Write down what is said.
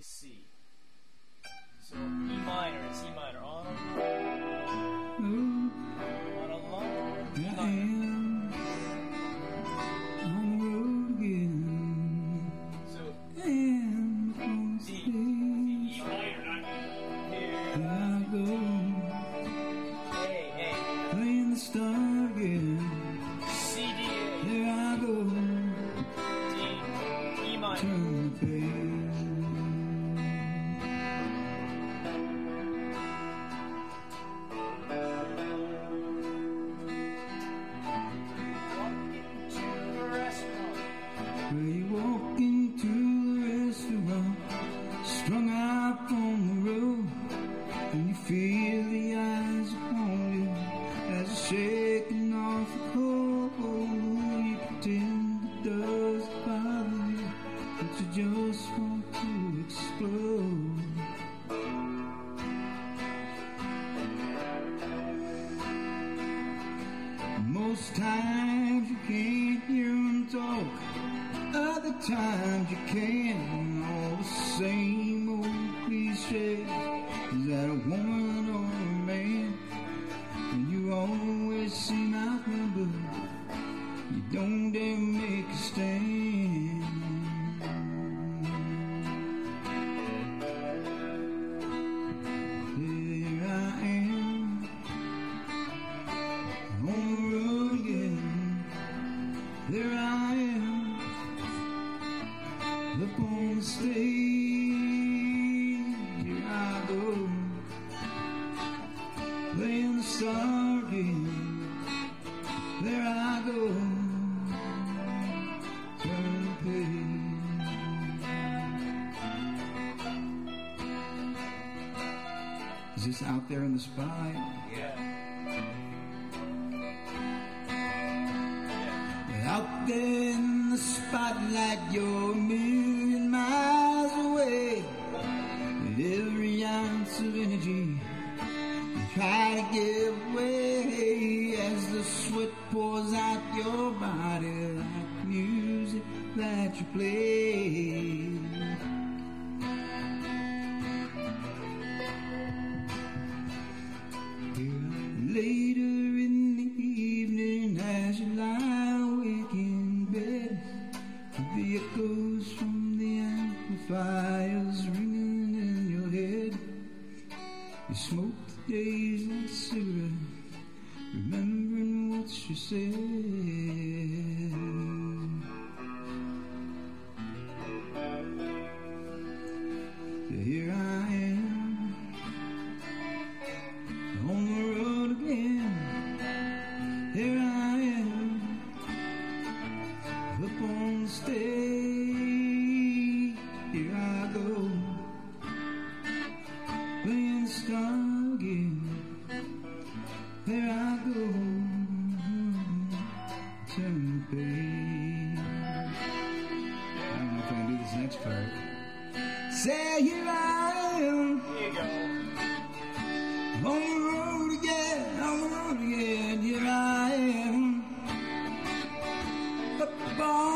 C. So E minor and C minor on a long. I am on the road again. So And on D, stage, E minor, not here. I go A, playing the star again. C, D, There I go, A, D, E minor. turn the page. To the restaurant. Where you walk into the restaurant, strung out on the road, and you feel the eyes upon you as you're shaking off the cold. You pretend it doesn't bother you, but you just want to explode. Most times you can't hear them talk, other times you can. All the same old cliches. Is that a woman or a man? And you always seem outnumbered. You don't dare make a stand. Here I am on the road again. There I am up on the stage. Here I go playing the star again. There I go, turn the page. Is this out there in the spotlight? Yeah. Out there in the spotlight, you're a million miles away. With every ounce of energy, you try to give way as the sweat pours out your body like music that you play. Later in the evening, as you lie awake in bed, the echoes from the amplifiers ringing in your head. You smoke the days like a cigarette, remembering what she said. Here I am on the road again. Here I am up on the stage. Here I go playing the star again. There I go, turn the page. I don't know if I can do this next part. Say here I am Here you go. on the road again, here I am up on